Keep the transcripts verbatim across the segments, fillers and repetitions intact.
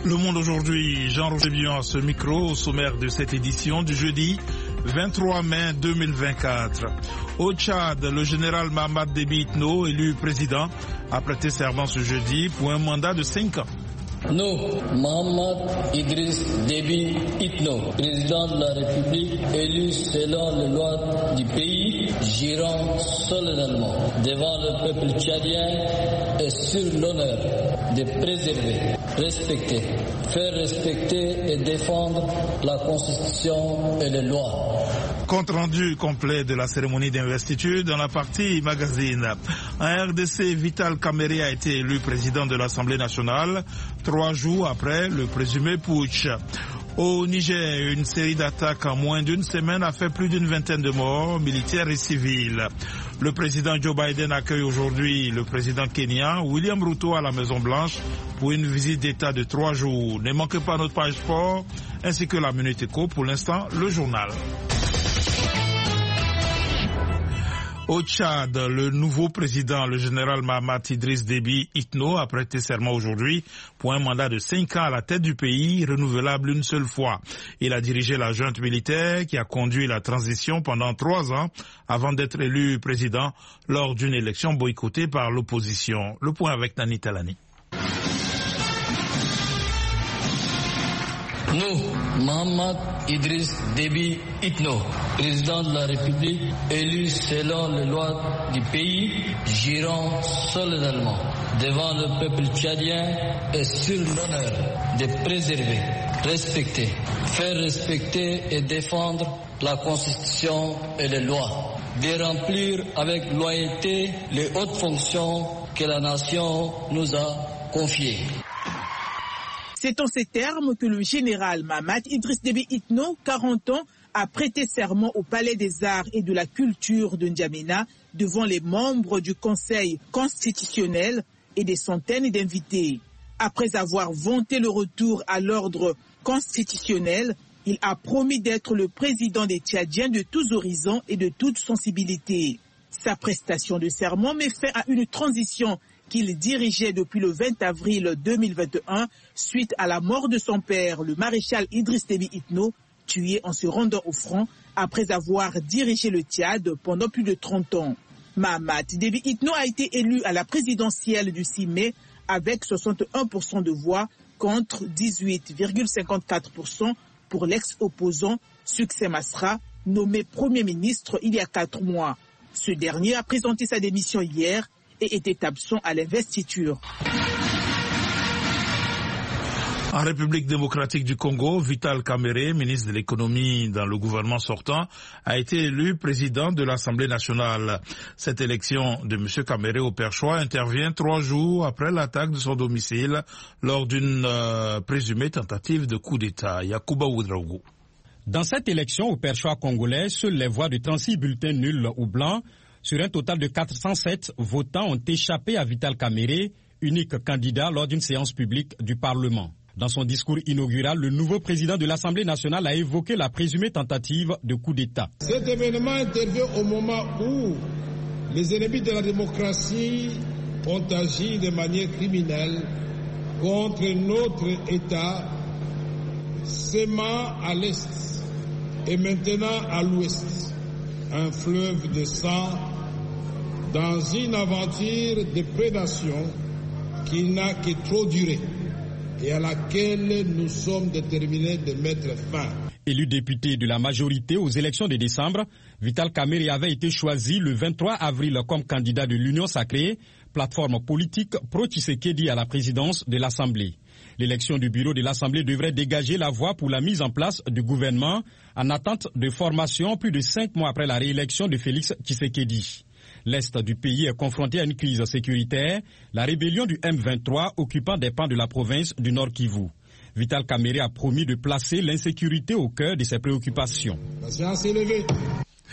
Le Monde aujourd'hui, Jean-Roger Bion à ce micro, au sommaire de cette édition du jeudi vingt-trois mai deux mille vingt-quatre. Au Tchad, le général Mahamat Déby Itno, élu président, a prêté serment ce jeudi pour un mandat de cinq ans. Nous, Mahamat Idriss Déby Itno, président de la République, élu selon les lois du pays, jurons solennellement devant le peuple tchadien et sur l'honneur de préserver, respecter, faire respecter et défendre la Constitution et les lois. Compte rendu complet de la cérémonie d'investiture dans la partie magazine. En R D C, Vital Kamerhe a été élu président de l'Assemblée nationale trois jours après le présumé putsch. Au Niger, une série d'attaques en moins d'une semaine a fait plus d'une vingtaine de morts, militaires et civils. Le président Joe Biden accueille aujourd'hui le président kenyan William Ruto à la Maison-Blanche pour une visite d'État de trois jours. Ne manquez pas notre page sport ainsi que la Minute Éco. Pour l'instant, le journal. Au Tchad, le nouveau président, le général Mahamat Idriss Déby Itno, a prêté serment aujourd'hui pour un mandat de cinq ans à la tête du pays, renouvelable une seule fois. Il a dirigé la junte militaire qui a conduit la transition pendant trois ans avant d'être élu président lors d'une élection boycottée par l'opposition. Le point avec Nani Talani. Nous, Mahamat Idriss Déby Itno, président de la République, élu selon les lois du pays, jurons solennellement devant le peuple tchadien et sur l'honneur de préserver, respecter, faire respecter et défendre la Constitution et les lois, de remplir avec loyauté les hautes fonctions que la nation nous a confiées. C'est en ces termes que le général Mahamat Idriss Déby Itno, quarante ans, a prêté serment au Palais des Arts et de la Culture de N'Djamena devant les membres du Conseil constitutionnel et des centaines d'invités. Après avoir vanté le retour à l'ordre constitutionnel, il a promis d'être le président des Tchadiens de tous horizons et de toute sensibilité. Sa prestation de serment met fin à une transition qu'il dirigeait depuis le vingt avril deux mille vingt et un suite à la mort de son père, le maréchal Idriss Déby Itno, tué en se rendant au front après avoir dirigé le Tchad pendant plus de trente ans. Mahamat Déby Itno a été élu à la présidentielle du six mai avec soixante et un pour cent de voix contre dix-huit virgule cinquante-quatre pour cent pour l'ex-opposant Succès Masra, nommé Premier ministre il y a quatre mois. Ce dernier a présenté sa démission hier et était absent à l'investiture. En République démocratique du Congo, Vital Kamerhe, ministre de l'économie dans le gouvernement sortant, a été élu président de l'Assemblée nationale. Cette élection de M. Kamerhe au Perchois intervient trois jours après l'attaque de son domicile lors d'une euh, présumée tentative de coup d'État. Yacouba Ouedraogo. Dans cette élection au Perchois congolais, seules les voix de trente-six bulletins nuls ou blancs sur un total de quatre cent sept votants ont échappé à Vital Kamerhe, unique candidat lors d'une séance publique du Parlement. Dans son discours inaugural, le nouveau président de l'Assemblée nationale a évoqué la présumée tentative de coup d'État. Cet événement intervient au moment où les ennemis de la démocratie ont agi de manière criminelle contre notre État, sémant à l'Est et maintenant à l'Ouest un fleuve de sang dans une aventure de prédation qui n'a que trop duré et à laquelle nous sommes déterminés de mettre fin. Élu député de la majorité aux élections de décembre, Vital Kamerhe avait été choisi le vingt-trois avril comme candidat de l'Union sacrée, plateforme politique pro-Tshisekedi à la présidence de l'Assemblée. L'élection du bureau de l'Assemblée devrait dégager la voie pour la mise en place du gouvernement en attente de formation plus de cinq mois après la réélection de Félix Tshisekedi. L'Est du pays est confronté à une crise sécuritaire, la rébellion du M vingt-trois occupant des pans de la province du Nord Kivu. Vital Kamerhe a promis de placer l'insécurité au cœur de ses préoccupations. La séance est levée.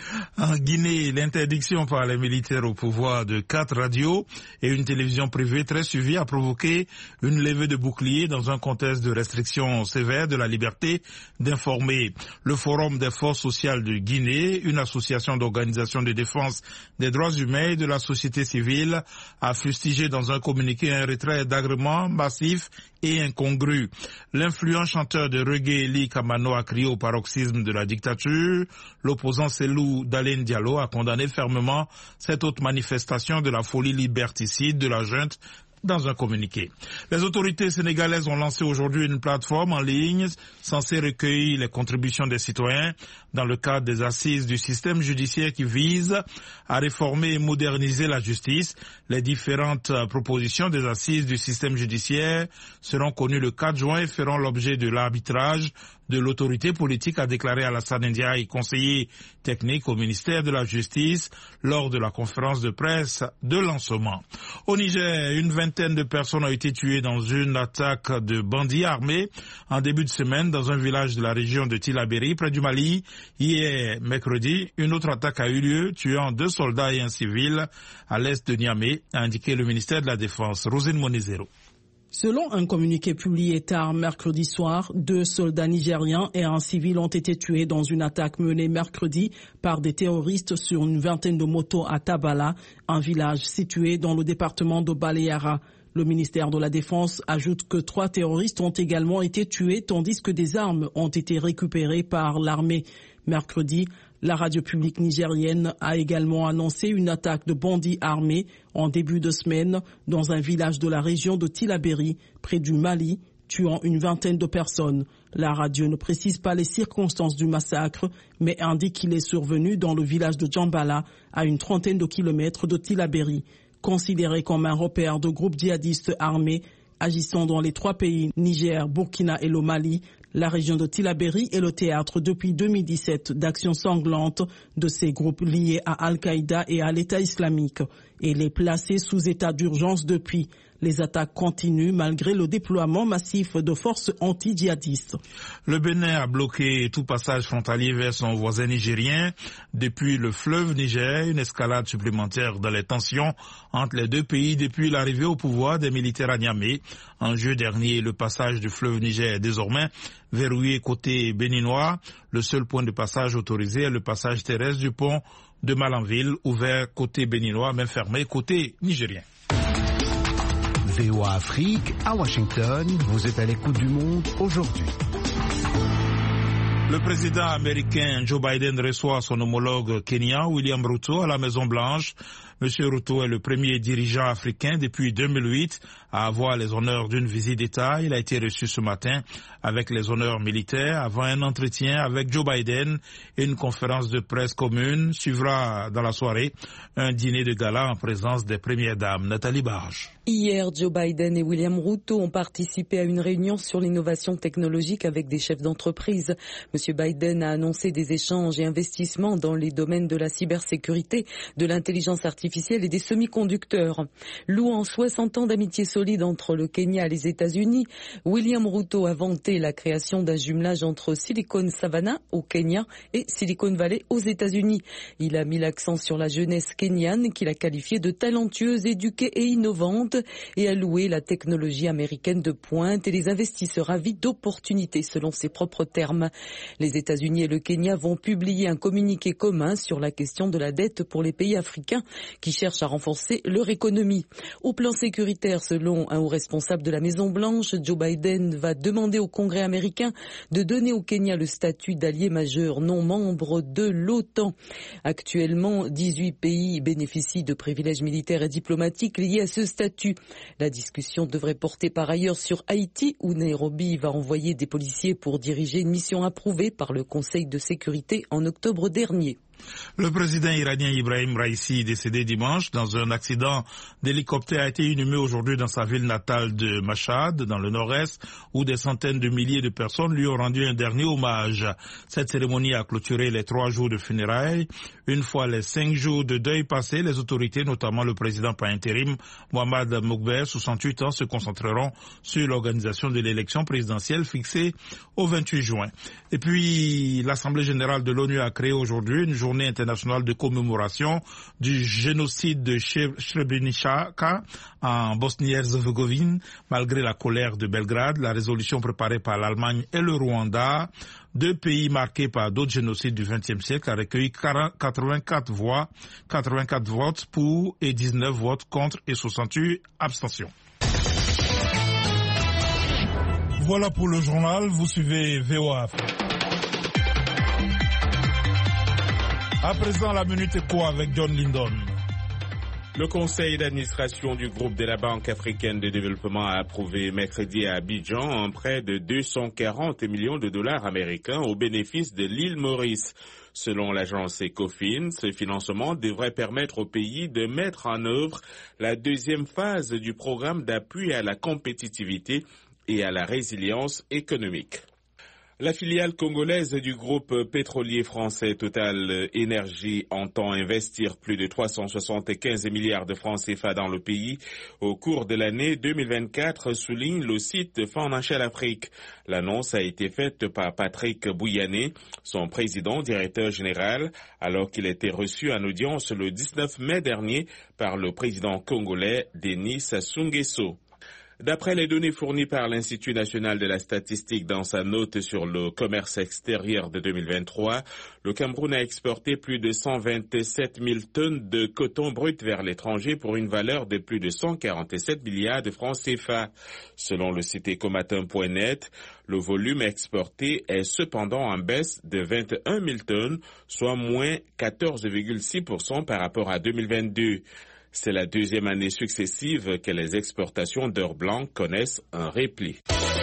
En Guinée, l'interdiction par les militaires au pouvoir de quatre radios et une télévision privée très suivie a provoqué une levée de boucliers dans un contexte de restrictions sévères de la liberté d'informer. Le Forum des forces sociales de Guinée, une association d'organisations de défense des droits humains et de la société civile, a fustigé dans un communiqué un retrait d'agrément massif et incongru. L'influent chanteur de reggae Eli Kamano a crié au paroxysme de la dictature. L'opposant Selou Dalen Diallo a condamné fermement cette autre manifestation de la folie liberticide de la junte dans un communiqué. Les autorités sénégalaises ont lancé aujourd'hui une plateforme en ligne censée recueillir les contributions des citoyens dans le cadre des assises du système judiciaire qui vise à réformer et moderniser la justice. Les différentes propositions des assises du système judiciaire seront connues le quatre juin et feront l'objet de l'arbitrage de l'autorité politique, a déclaré Alassane Ndiaye, conseiller technique au ministère de la Justice, lors de la conférence de presse de lancement. Au Niger, une vingtaine de personnes ont été tuées dans une attaque de bandits armés en début de semaine dans un village de la région de Tillabéri, près du Mali. Hier, mercredi, une autre attaque a eu lieu, tuant deux soldats et un civil à l'est de Niamey, a indiqué le ministère de la Défense. Rosine Monizero. Selon un communiqué publié tard mercredi soir, deux soldats nigériens et un civil ont été tués dans une attaque menée mercredi par des terroristes sur une vingtaine de motos à Tabala, un village situé dans le département de Baléara. Le ministère de la Défense ajoute que trois terroristes ont également été tués tandis que des armes ont été récupérées par l'armée. Mercredi, la radio publique nigérienne a également annoncé une attaque de bandits armés en début de semaine dans un village de la région de Tillabéri, près du Mali, tuant une vingtaine de personnes. La radio ne précise pas les circonstances du massacre, mais indique qu'il est survenu dans le village de Djambala, à une trentaine de kilomètres de Tillabéri. Considéré comme un repère de groupes djihadistes armés agissant dans les trois pays Niger, Burkina et le Mali, la région de Tillabéri est le théâtre depuis deux mille dix-sept d'actions sanglantes de ces groupes liés à Al-Qaïda et à l'État islamique. Et les placés sous état d'urgence depuis. Les attaques continuent malgré le déploiement massif de forces anti-djihadistes. Le Bénin a bloqué tout passage frontalier vers son voisin nigérien. Depuis le fleuve Niger, une escalade supplémentaire dans les tensions entre les deux pays depuis l'arrivée au pouvoir des militaires à Niamey. En juillet dernier, le passage du fleuve Niger est désormais verrouillé côté béninois. Le seul point de passage autorisé est le passage terrestre du pont de Malanville, ouvert côté béninois, mais fermé côté nigérien. V O A Afrique, à Washington, vous êtes à l'écoute du monde aujourd'hui. Le président américain Joe Biden reçoit son homologue kenyan William Ruto à la Maison-Blanche. Monsieur Ruto est le premier dirigeant africain depuis deux mille huit à avoir les honneurs d'une visite d'État. Il a été reçu ce matin avec les honneurs militaires avant un entretien avec Joe Biden et une conférence de presse commune. Suivra dans la soirée un dîner de gala en présence des premières dames. Nathalie Barge. Hier, Joe Biden et William Ruto ont participé à une réunion sur l'innovation technologique avec des chefs d'entreprise. Monsieur Biden a annoncé des échanges et investissements dans les domaines de la cybersécurité, de l'intelligence artificielle et des semi-conducteurs. Louant soixante ans d'amitié solide entre le Kenya et les États-Unis, William Ruto a vanté la création d'un jumelage entre Silicon Savannah au Kenya et Silicon Valley aux États-Unis. Il a mis l'accent sur la jeunesse kenyane qu'il a qualifiée de talentueuse, éduquée et innovante, et a loué la technologie américaine de pointe et les investisseurs avides d'opportunités selon ses propres termes. Les États-Unis et le Kenya vont publier un communiqué commun sur la question de la dette pour les pays africains qui cherchent à renforcer leur économie. Au plan sécuritaire, selon un haut responsable de la Maison-Blanche, Joe Biden va demander au Congrès américain de donner au Kenya le statut d'allié majeur non membre de l'OTAN. Actuellement, dix-huit pays bénéficient de privilèges militaires et diplomatiques liés à ce statut. La discussion devrait porter par ailleurs sur Haïti, où Nairobi va envoyer des policiers pour diriger une mission approuvée par le Conseil de sécurité en octobre dernier. Le président iranien Ibrahim Raïssi, décédé dimanche dans un accident d'hélicoptère, a été inhumé aujourd'hui dans sa ville natale de Mashhad, dans le nord-est, où des centaines de milliers de personnes lui ont rendu un dernier hommage. Cette cérémonie a clôturé les trois jours de funérailles. Une fois les cinq jours de deuil passés, les autorités, notamment le président par intérim, Mohamed Moukber, soixante-huit ans, se concentreront sur l'organisation de l'élection présidentielle fixée au vingt-huit juin. Et puis, l'Assemblée générale de l'ONU a créé aujourd'hui une journée journée internationale de commémoration du génocide de Srebrenica en Bosnie-Herzégovine. Malgré la colère de Belgrade, la résolution préparée par l'Allemagne et le Rwanda, deux pays marqués par d'autres génocides du vingtième siècle, a recueilli quatre-vingt-quatre voix, quatre-vingt-quatre votes pour et dix-neuf votes contre et soixante-huit abstentions. Voilà pour le journal, vous suivez V O A. À présent, la Minute Éco avec John Lindon. Le conseil d'administration du groupe de la Banque africaine de développement a approuvé mercredi à Abidjan un prêt de deux cent quarante millions de dollars américains au bénéfice de l'île Maurice. Selon l'agence Ecofin, ce financement devrait permettre au pays de mettre en œuvre la deuxième phase du programme d'appui à la compétitivité et à la résilience économique. La filiale congolaise du groupe pétrolier français Total Énergie entend investir plus de trois cent soixante-quinze milliards de francs C F A dans le pays au cours de l'année deux mille vingt-quatre, souligne le site Financial Afrique. L'annonce a été faite par Patrick Bouyané, son président directeur général, alors qu'il était reçu en audience le dix-neuf mai dernier par le président congolais Denis Sassou Nguesso. D'après les données fournies par l'Institut national de la statistique dans sa note sur le commerce extérieur de deux mille vingt-trois, le Cameroun a exporté plus de cent vingt-sept mille tonnes de coton brut vers l'étranger pour une valeur de plus de cent quarante-sept milliards de francs C F A. Selon le site ecomatin point net, le volume exporté est cependant en baisse de vingt et un mille tonnes, soit moins quatorze virgule six pour cent par rapport à deux mille vingt-deux. C'est la deuxième année successive que les exportations d'or blanc connaissent un repli.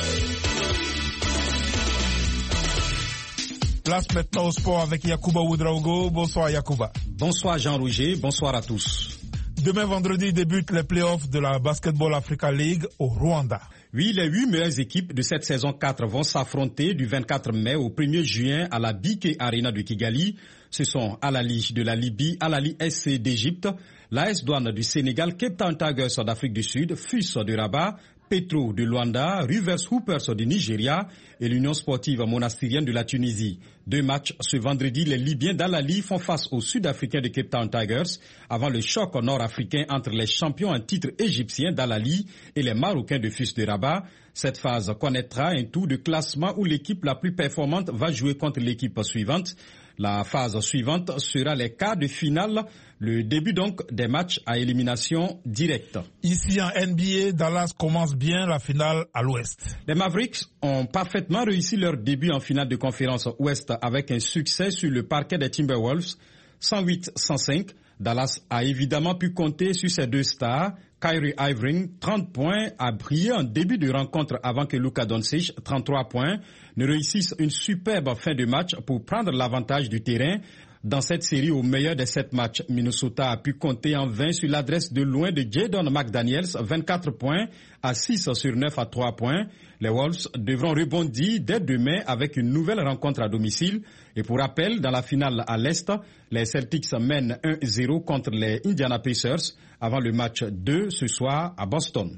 Place maintenant au sport avec Yacouba Ouedraogo. Bonsoir Yacouba. Bonsoir Jean-Roger, bonsoir à tous. Demain vendredi débutent les playoffs de la Basketball Africa League au Rwanda. Oui, les huit meilleures équipes de cette saison quatre vont s'affronter du vingt-quatre mai au premier juin à la B K Arena de Kigali. Ce sont Al-Ali de la Libye, Al-Ali S C d'Égypte, l'A S Douane du Sénégal, Cape Town Tigers d'Afrique du Sud, F U S de Rabat, Petro de Luanda, Rivers Hoopers du Nigeria et l'Union sportive monastirienne de la Tunisie. Deux matchs ce vendredi, les Libyens d'Al-Ali font face aux Sud-Africains de Cape Town Tigers avant le choc nord-africain entre les champions en titre égyptiens d'Al-Ali et les Marocains de F U S de Rabat. Cette phase connaîtra un tour de classement où l'équipe la plus performante va jouer contre l'équipe suivante. La phase suivante sera les quarts de finale, le début donc des matchs à élimination directe. Ici en N B A, Dallas commence bien la finale à l'Ouest. Les Mavericks ont parfaitement réussi leur début en finale de conférence Ouest avec un succès sur le parquet des Timberwolves, cent huit à cent cinq. Dallas a évidemment pu compter sur ses deux stars. Kyrie Irving, trente points, a brillé en début de rencontre avant que Luka Doncic, trente-trois points, ne réussisse une superbe fin de match pour prendre l'avantage du terrain. Dans cette série, au meilleur des sept matchs, Minnesota a pu compter en vain sur l'adresse de loin de Jaden McDaniels, vingt-quatre points, à six sur neuf à trois points. Les Wolves devront rebondir dès demain avec une nouvelle rencontre à domicile. Et pour rappel, dans la finale à l'Est, les Celtics mènent un zéro contre les Indiana Pacers avant le match deux ce soir à Boston.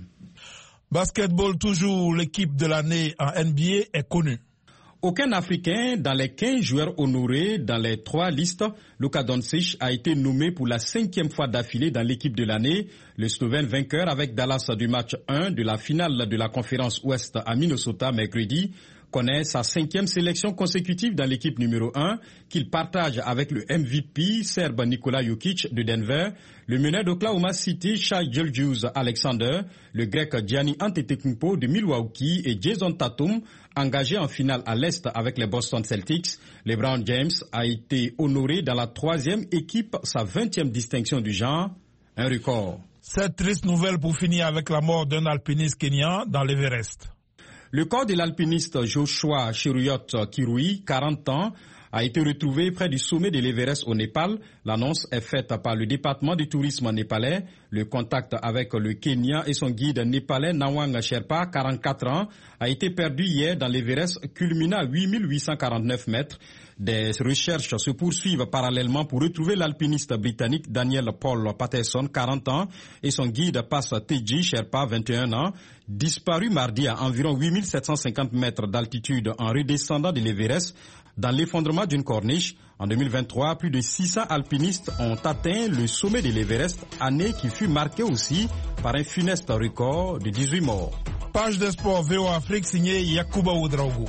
Basketball toujours, l'équipe de l'année en N B A est connue. Aucun Africain dans les quinze joueurs honorés dans les trois listes. Luka Doncic a été nommé pour la cinquième fois d'affilée dans l'équipe de l'année. Le Slovène vainqueur avec Dallas du match un de la finale de la conférence Ouest à Minnesota mercredi connaît sa cinquième sélection consécutive dans l'équipe numéro un qu'il partage avec le M V P serbe Nikola Jokic de Denver, le meneur d'Oklahoma City Shai Gilgeous-Alexander, le grec Giannis Antetokounmpo de Milwaukee et Jason Tatum, engagé en finale à l'Est avec les Boston Celtics. LeBron James a été honoré dans la troisième équipe, sa vingtième distinction du genre, un record. Cette triste nouvelle pour finir avec la mort d'un alpiniste kenyan dans l'Everest. Le corps de l'alpiniste Joshua Cheruiyot Kirui, quarante ans, a été retrouvé près du sommet de l'Everest au Népal. L'annonce est faite par le département du tourisme népalais. Le contact avec le Kenya et son guide népalais Nawang Sherpa, quarante-quatre ans, a été perdu hier dans l'Everest, culminant à huit mille huit cent quarante-neuf mètres. Des recherches se poursuivent parallèlement pour retrouver l'alpiniste britannique Daniel Paul Patterson, quarante ans, et son guide Pass Teji Sherpa, vingt et un ans, disparu mardi à environ huit mille sept cent cinquante mètres d'altitude en redescendant de l'Everest. dans l'effondrement d'une corniche. En deux mille vingt-trois, plus de six cents alpinistes ont atteint le sommet de l'Everest, année qui fut marquée aussi par un funeste record de dix-huit morts. Page de sport V O Afrique signée Yacouba Ouedraogo.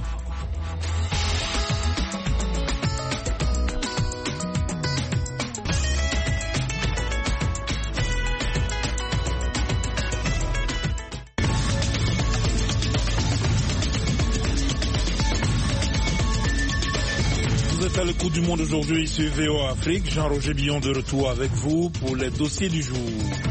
Le coup du monde aujourd'hui sur V O Afrique. Jean-Roger Billon de retour avec vous pour les dossiers du jour.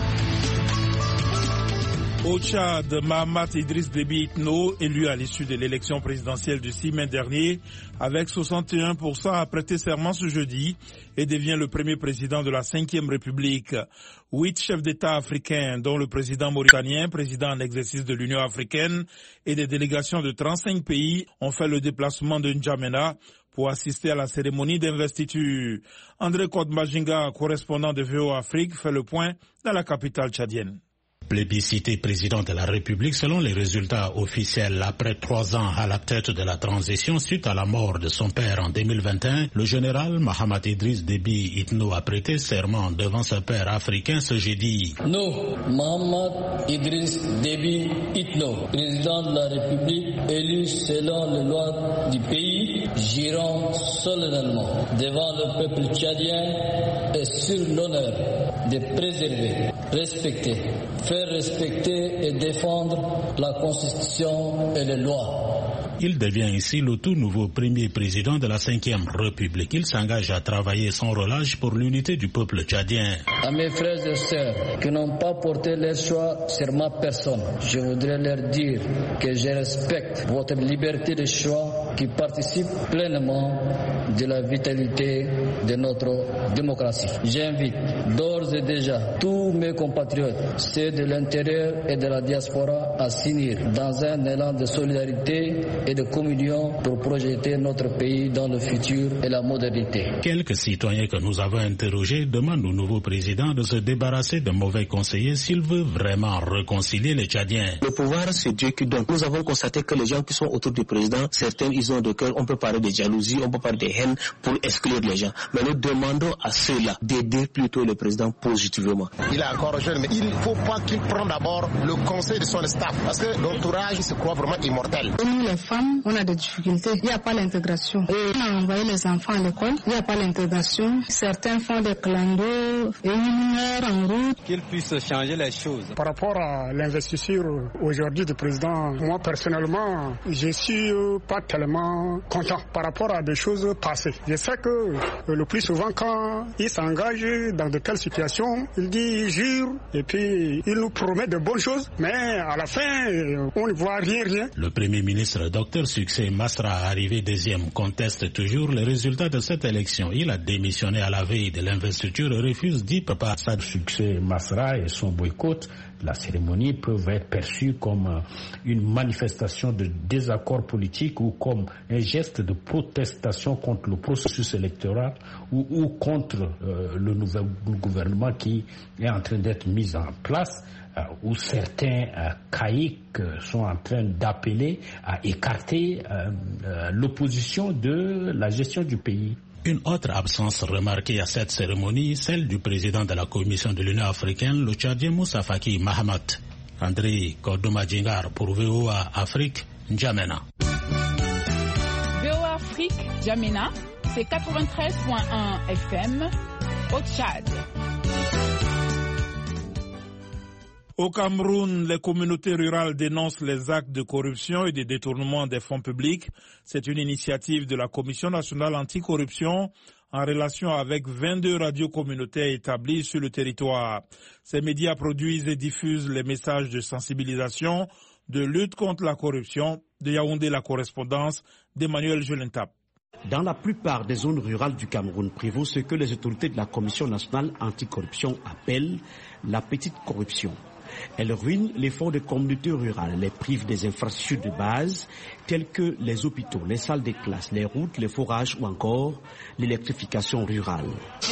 Au Tchad, Mahamat Idriss Déby Itno, élu à l'issue de l'élection présidentielle du six mai dernier, avec soixante et un pour cent a prêté serment ce jeudi et devient le premier président de la cinquième République. Huit chefs d'État africains, dont le président mauritanien, président en exercice de l'Union africaine, et des délégations de trente-cinq pays, ont fait le déplacement de N'Djamena pour assister à la cérémonie d'investiture. André Kodmajinga, correspondant de V O Afrique, fait le point dans la capitale tchadienne. Plébiscité président de la République selon les résultats officiels après trois ans à la tête de la transition suite à la mort de son père en deux mille vingt et un, le général Mahamat Idriss Déby Itno a prêté serment devant ce père africain ce jeudi. Nous, Mahamat Idriss Déby Itno, président de la République, élu selon les lois du pays, jurons solennellement devant le peuple tchadien et sur l'honneur de préserver, respecter, faire respecter et défendre la Constitution et les lois. Il devient ici le tout nouveau premier président de la cinquième République. Il s'engage à travailler sans relâche pour l'unité du peuple tchadien. À mes frères et sœurs qui n'ont pas porté leur choix sur ma personne, je voudrais leur dire que je respecte votre liberté de choix qui participe pleinement de la vitalité de notre démocratie. J'invite d'ores et déjà tous mes compatriotes, ceux de l'intérieur et de la diaspora, à s'unir dans un élan de solidarité et de communion pour projeter notre pays dans le futur et la modernité. Quelques citoyens que nous avons interrogés demandent au nouveau président de se débarrasser de mauvais conseillers s'il veut vraiment réconcilier les Tchadiens. Le pouvoir, c'est Dieu qui donne. Nous avons constaté que les gens qui sont autour du président, certains, ils ont de cœur, on peut parler de jalousie, on peut parler de haine pour exclure les gens. Mais nous demandons à ceux-là d'aider plutôt le président positivement. Il est encore jeune, mais il ne faut pas qu'il prenne d'abord le conseil de son staff, parce que l'entourage se croit vraiment immortel. Nous, les femmes, on a des difficultés. Il n'y a pas l'intégration. Et on a envoyé les enfants à l'école, il n'y a pas l'intégration. Certains font des clandos et une heure en route. Qu'ils puissent changer les choses. Par rapport à l'investiture aujourd'hui du président, moi personnellement, je suis pas tellement content par rapport à des choses passées. Je sais que le plus souvent quand il s'engage dans de telles situations, il dit jure et puis il nous promet de bonnes choses, mais à la fin, on ne voit rien, rien. Le Premier ministre, docteur Succès Masra, arrivé deuxième, conteste toujours les résultats de cette élection. Il a démissionné à la veille de l'investiture et refuse d'y participer. Succès Masra et son boycott, la cérémonie peuvent être perçues comme une manifestation de désaccord politique ou comme un geste de protestation contre le processus électoral ou, ou contre euh, le nouvel gouvernement qui est en train d'être mis en place, euh, où certains euh, caïques sont en train d'appeler à écarter euh, euh, l'opposition de la gestion du pays. Une autre absence remarquée à cette cérémonie, celle du président de la Commission de l'Union africaine, le Tchadien Moussa Faki Mahamat. André Kodoma-Djingar pour V O A Afrique, N'Djamena. V O A Afrique, N'Djamena, c'est quatre-vingt-treize virgule un F M au Tchad. Au Cameroun, les communautés rurales dénoncent les actes de corruption et de détournement des fonds publics. C'est une initiative de la Commission nationale anticorruption en relation avec vingt-deux radios communautaires établies sur le territoire. Ces médias produisent et diffusent les messages de sensibilisation, de lutte contre la corruption. De Yaoundé, la correspondance d'Emmanuel Jolentap. Dans la plupart des zones rurales du Cameroun prévaut ce que les autorités de la Commission nationale anticorruption appellent la petite corruption. Elle ruine l'effort des communautés rurales, les prive des infrastructures de base telles que les hôpitaux, les salles de classe, les routes, les forages ou encore l'électrification rurale.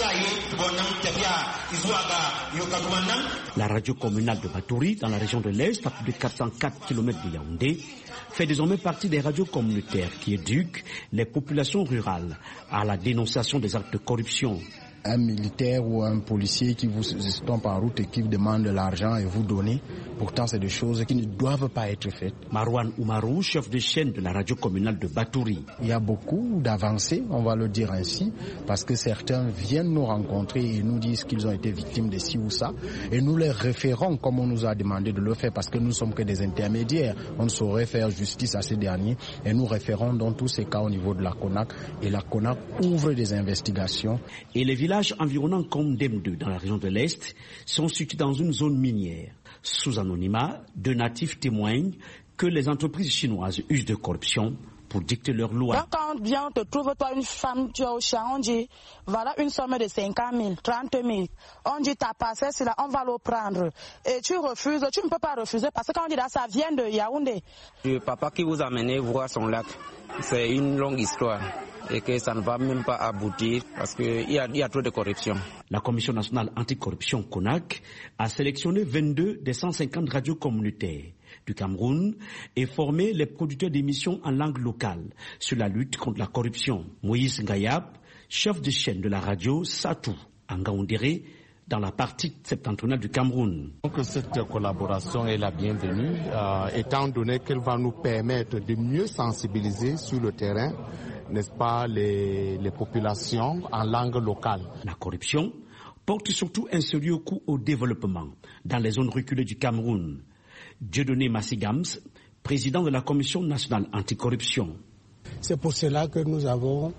La radio communale de Batouri, dans la région de l'Est, à plus de quatre cent quatre kilomètres de Yaoundé, fait désormais partie des radios communautaires qui éduquent les populations rurales à la dénonciation des actes de corruption. Un militaire ou un policier qui vous tombe en route et qui vous demande de l'argent et vous donnez, pourtant c'est des choses qui ne doivent pas être faites. Marouane Oumarou, chef de chaîne de la radio communale de Batouri. Il y a beaucoup d'avancées, on va le dire ainsi, parce que certains viennent nous rencontrer et nous disent qu'ils ont été victimes de ci ou ça, et nous les référons comme on nous a demandé de le faire, parce que nous ne sommes que des intermédiaires. On ne saurait faire justice à ces derniers, et nous référons dans tous ces cas au niveau de la CONAC, et la CONAC ouvre des investigations. Et les villages environnants comme Dem deux dans la région de l'Est sont situés dans une zone minière. Sous anonymat, deux natifs témoignent que les entreprises chinoises usent de corruption pour dicter leurs lois. Quand on vient, on te trouve toi une femme, tu es au champ, on dit voilà une somme de cinquante mille, trente mille. On dit t'as passé cela, on va le prendre. Et tu refuses, tu ne peux pas refuser parce que quand on dit là, ça vient de Yaoundé. Le papa qui vous a amené voir son lac, c'est une longue histoire. Et que ça ne va même pas aboutir parce qu'il y a, y a trop de corruption. La Commission nationale anticorruption CONAC a sélectionné vingt-deux des cent cinquante radios communautaires du Cameroun et formé les producteurs d'émissions en langue locale sur la lutte contre la corruption. Moïse Ngayab, chef de chaîne de la radio Satou, en Ngaoundéré, dans la partie septentrionale du Cameroun. Donc cette collaboration est la bienvenue, euh, étant donné qu'elle va nous permettre de mieux sensibiliser sur le terrain, n'est-ce pas, les, les populations en langue locale. La corruption porte surtout un sérieux coup au développement dans les zones reculées du Cameroun. Dieudonné Massigams, président de la Commission nationale anticorruption. C'est pour cela que nous avons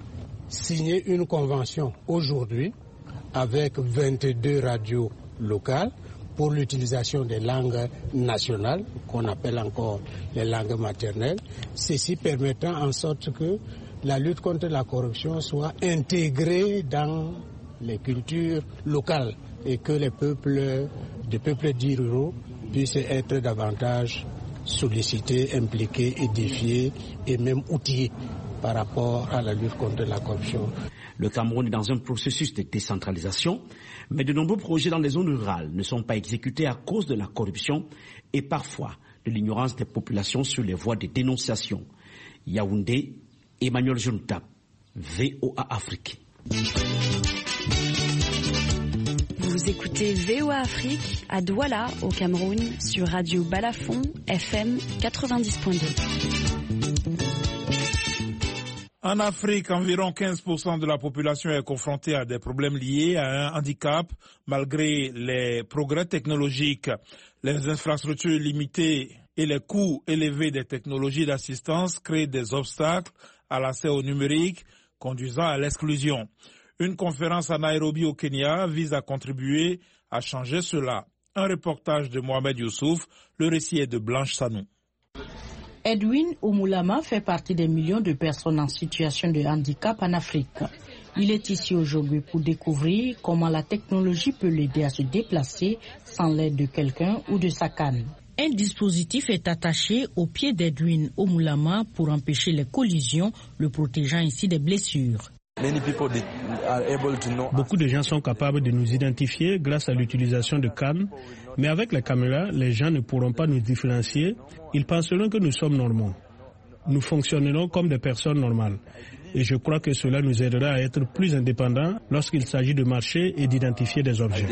signé une convention aujourd'hui avec vingt-deux radios locales pour l'utilisation des langues nationales, qu'on appelle encore les langues maternelles, ceci permettant en sorte que la lutte contre la corruption soit intégrée dans les cultures locales et que les peuples, les peuples dits ruraux puissent être davantage sollicités, impliqués, édifiés et même outillés par rapport à la lutte contre la corruption. Le Cameroun est dans un processus de décentralisation, mais de nombreux projets dans les zones rurales ne sont pas exécutés à cause de la corruption et parfois de l'ignorance des populations sur les voies de dénonciation. Yaoundé, Emmanuel Junta, V O A Afrique. Vous écoutez V O A Afrique à Douala, au Cameroun, sur Radio Balafon, F M quatre-vingt-dix point deux. En Afrique, environ quinze pour cent de la population est confrontée à des problèmes liés à un handicap, malgré les progrès technologiques. Les infrastructures limitées et les coûts élevés des technologies d'assistance créent des obstacles à l'accès au numérique, conduisant à l'exclusion. Une conférence à Nairobi au Kenya vise à contribuer à changer cela. Un reportage de Mohamed Youssouf, le récit est de Blanche Sanou. Edwin Oumoulama fait partie des millions de personnes en situation de handicap en Afrique. Il est ici aujourd'hui pour découvrir comment la technologie peut l'aider à se déplacer sans l'aide de quelqu'un ou de sa canne. Un dispositif est attaché au pied d'Edwin Oumoulama pour empêcher les collisions, le protégeant ici des blessures. Beaucoup de gens sont capables de nous identifier grâce à l'utilisation de cannes, mais avec la caméra, les gens ne pourront pas nous différencier. Ils penseront que nous sommes normaux. Nous fonctionnerons comme des personnes normales. Et je crois que cela nous aidera à être plus indépendants lorsqu'il s'agit de marcher et d'identifier des objets.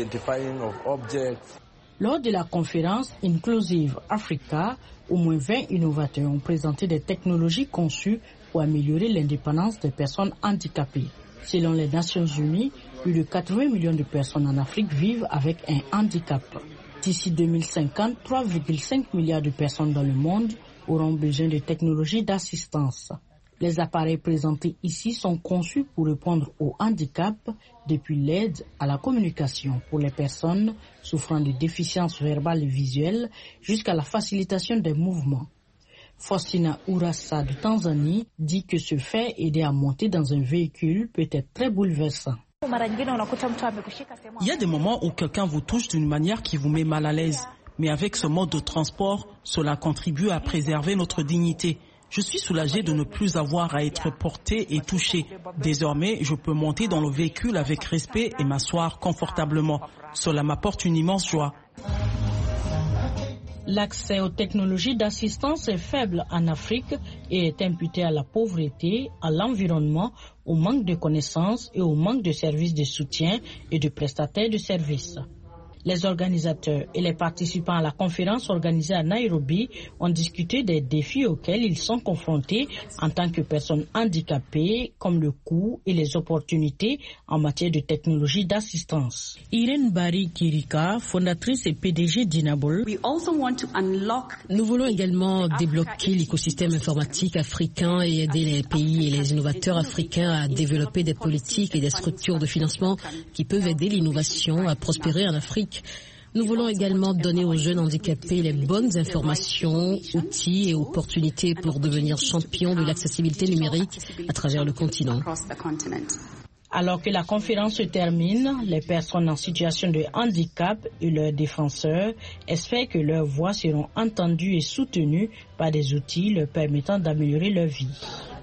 Lors de la conférence Inclusive Africa, au moins vingt innovateurs ont présenté des technologies conçues pour améliorer l'indépendance des personnes handicapées. Selon les Nations Unies, plus de quatre-vingts millions de personnes en Afrique vivent avec un handicap. D'ici deux mille cinquante, trois virgule cinq milliards de personnes dans le monde auront besoin de technologies d'assistance. Les appareils présentés ici sont conçus pour répondre au handicap, depuis l'aide à la communication pour les personnes souffrant de déficiences verbales et visuelles jusqu'à la facilitation des mouvements. Faustina Urassa de Tanzanie dit que ce fait aider à monter dans un véhicule peut être très bouleversant. Il y a des moments où quelqu'un vous touche d'une manière qui vous met mal à l'aise. Mais avec ce mode de transport, cela contribue à préserver notre dignité. Je suis soulagé de ne plus avoir à être porté et touché. Désormais, je peux monter dans le véhicule avec respect et m'asseoir confortablement. Cela m'apporte une immense joie. L'accès aux technologies d'assistance est faible en Afrique et est imputé à la pauvreté, à l'environnement, au manque de connaissances et au manque de services de soutien et de prestataires de services. Les organisateurs et les participants à la conférence organisée à Nairobi ont discuté des défis auxquels ils sont confrontés en tant que personnes handicapées, comme le coût et les opportunités en matière de technologie d'assistance. Irène Barry-Kirika, fondatrice et P D G d'Inable. Nous voulons également débloquer l'écosystème informatique africain et aider les pays et les innovateurs africains à développer des politiques et des structures de financement qui peuvent aider l'innovation à prospérer en Afrique. Nous voulons également donner aux jeunes handicapés les bonnes informations, outils et opportunités pour devenir champions de l'accessibilité numérique à travers le continent. Alors que la conférence se termine, les personnes en situation de handicap et leurs défenseurs espèrent que leurs voix seront entendues et soutenues par des outils leur permettant d'améliorer leur vie.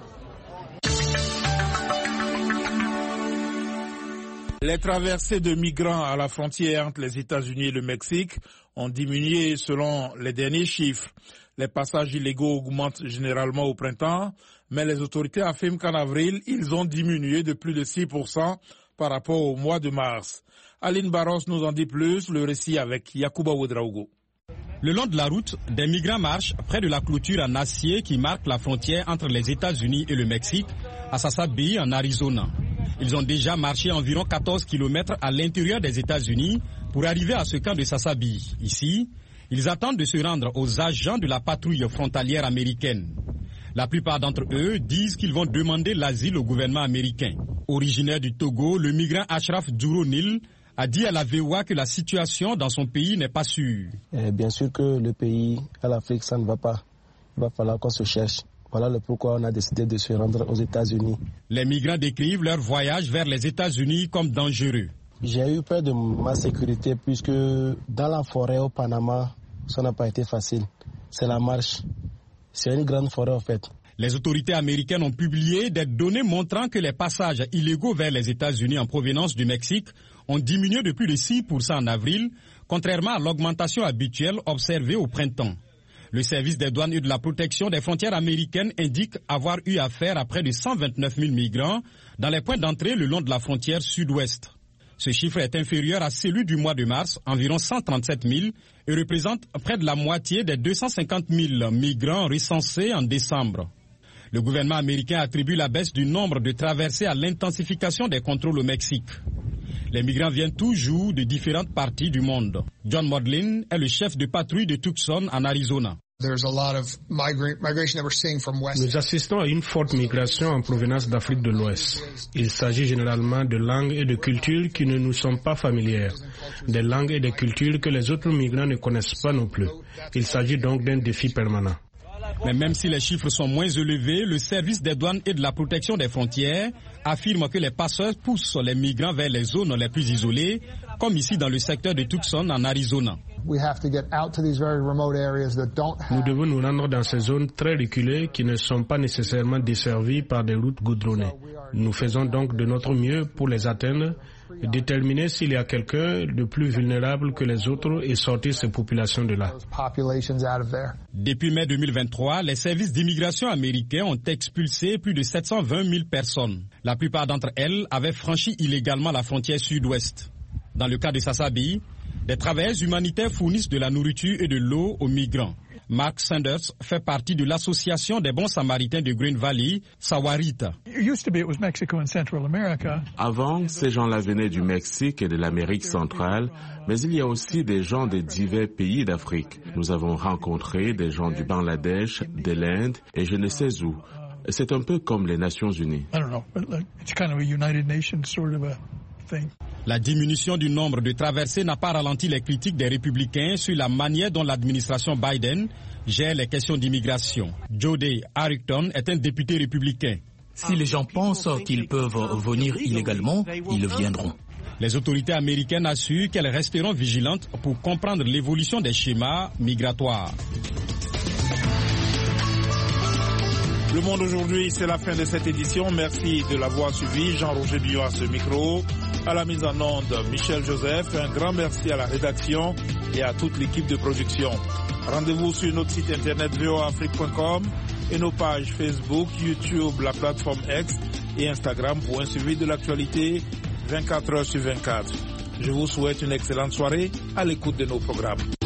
Les traversées de migrants à la frontière entre les États-Unis et le Mexique ont diminué selon les derniers chiffres. Les passages illégaux augmentent généralement au printemps, mais les autorités affirment qu'en avril, ils ont diminué de plus de six pour cent par rapport au mois de mars. Aline Barros nous en dit plus, le récit avec Yacouba Ouedraogo. Le long de la route, des migrants marchent près de la clôture en acier qui marque la frontière entre les États-Unis et le Mexique, à Sasabe, en Arizona. Ils ont déjà marché environ quatorze kilomètres à l'intérieur des États-Unis pour arriver à ce camp de Sasabe. Ici, ils attendent de se rendre aux agents de la patrouille frontalière américaine. La plupart d'entre eux disent qu'ils vont demander l'asile au gouvernement américain. Originaire du Togo, le migrant Ashraf Djouronil a dit à la V O A que la situation dans son pays n'est pas sûre. Et bien sûr que le pays, à l'Afrique, ça ne va pas. Il va falloir qu'on se cherche. Voilà le pourquoi on a décidé de se rendre aux États-Unis. Les migrants décrivent leur voyage vers les États-Unis comme dangereux. J'ai eu peur de ma sécurité puisque dans la forêt au Panama, ça n'a pas été facile. C'est la marche. C'est une grande forêt en fait. Les autorités américaines ont publié des données montrant que les passages illégaux vers les États-Unis en provenance du Mexique ont diminué de plus de six pour cent en avril, contrairement à l'augmentation habituelle observée au printemps. Le service des douanes et de la protection des frontières américaines indique avoir eu affaire à près de cent vingt-neuf mille migrants dans les points d'entrée le long de la frontière sud-ouest. Ce chiffre est inférieur à celui du mois de mars, environ cent trente-sept mille, et représente près de la moitié des deux cent cinquante mille migrants recensés en décembre. Le gouvernement américain attribue la baisse du nombre de traversées à l'intensification des contrôles au Mexique. Les migrants viennent toujours de différentes parties du monde. John Modlin est le chef de patrouille de Tucson en Arizona. Nous assistons à une forte migration en provenance d'Afrique de l'Ouest. Il s'agit généralement de langues et de cultures qui ne nous sont pas familières, des langues et des cultures que les autres migrants ne connaissent pas non plus. Il s'agit donc d'un défi permanent. Mais même si les chiffres sont moins élevés, le service des douanes et de la protection des frontières affirme que les passeurs poussent les migrants vers les zones les plus isolées, comme ici dans le secteur de Tucson en Arizona. Nous devons nous rendre dans ces zones très reculées qui ne sont pas nécessairement desservies par des routes goudronnées. Nous faisons donc de notre mieux pour les atteindre, déterminer s'il y a quelqu'un de plus vulnérable que les autres et sortir ces populations de là. Depuis mai deux mille vingt-trois, les services d'immigration américains ont expulsé plus de sept cent vingt mille personnes. La plupart d'entre elles avaient franchi illégalement la frontière sud-ouest. Dans le cas de Sasabe, des travailleurs humanitaires fournissent de la nourriture et de l'eau aux migrants. Mark Sanders fait partie de l'association des bons samaritains de Green Valley, Sawarita. Avant, ces gens-là venaient du Mexique et de l'Amérique centrale, mais il y a aussi des gens de divers pays d'Afrique. Nous avons rencontré des gens du Bangladesh, de l'Inde et je ne sais où. C'est un peu comme les Nations Unies. La diminution du nombre de traversées n'a pas ralenti les critiques des républicains sur la manière dont l'administration Biden gère les questions d'immigration. Jody Harrington est un député républicain. Si les gens pensent qu'ils peuvent venir illégalement, ils viendront. Les autorités américaines assurent qu'elles resteront vigilantes pour comprendre l'évolution des schémas migratoires. Le Monde aujourd'hui, c'est la fin de cette édition. Merci de l'avoir suivi. Jean-Roger Billon à ce micro. À la mise en onde, Michel Joseph. Un grand merci à la rédaction et à toute l'équipe de production. Rendez-vous sur notre site internet v o a afrique point com et nos pages Facebook, YouTube, la plateforme X et Instagram pour un suivi de l'actualité vingt-quatre heures sur vingt-quatre. Je vous souhaite une excellente soirée à l'écoute de nos programmes.